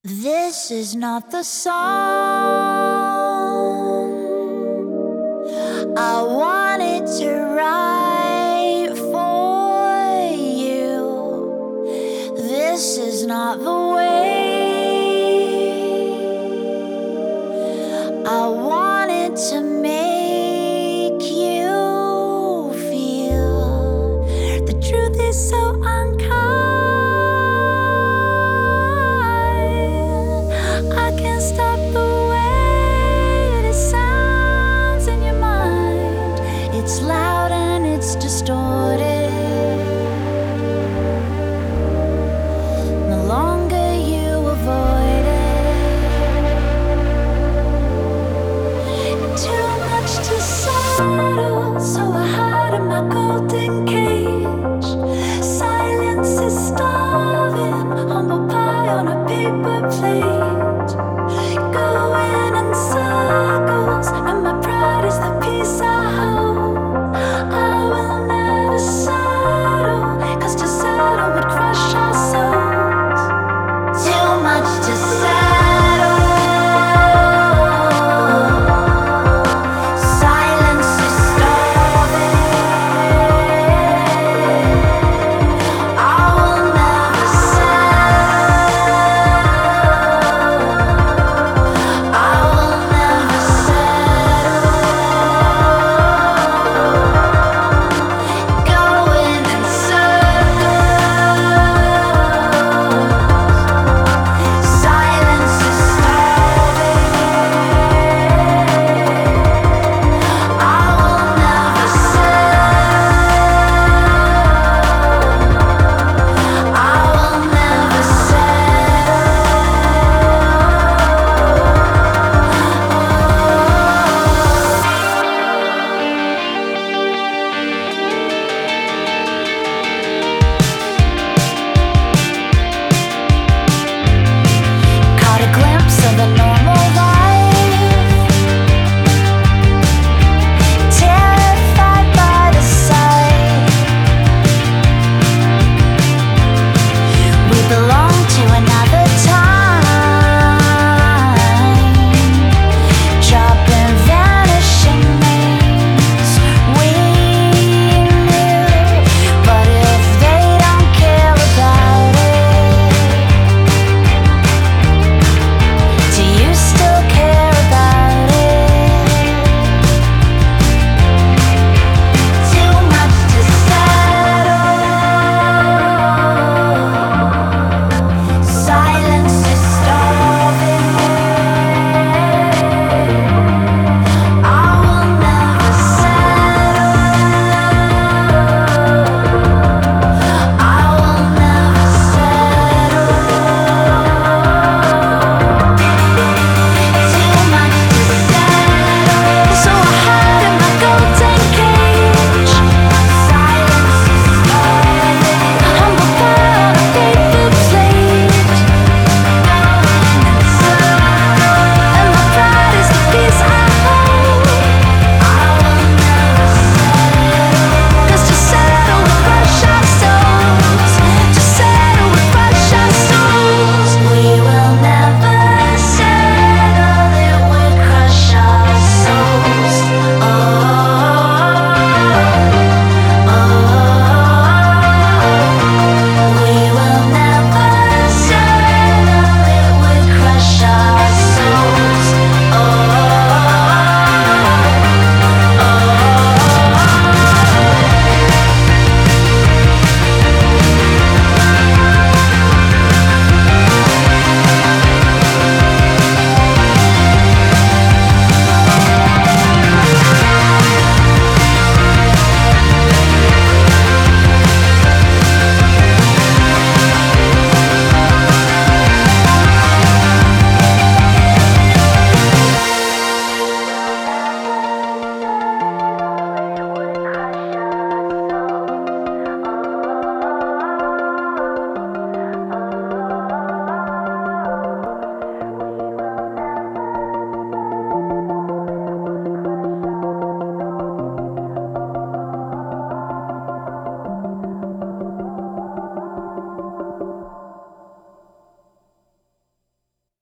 This is not the song I wanted to write for you. This is not the way I wanted to make you feel. The truth is so unkind. I can't stop the way it sounds in your mind. It's loud and it's distorted. The longer you avoid it, too much to settle, so I hide in my golden cage. Silence is starving, humble pie on a paper plate. Go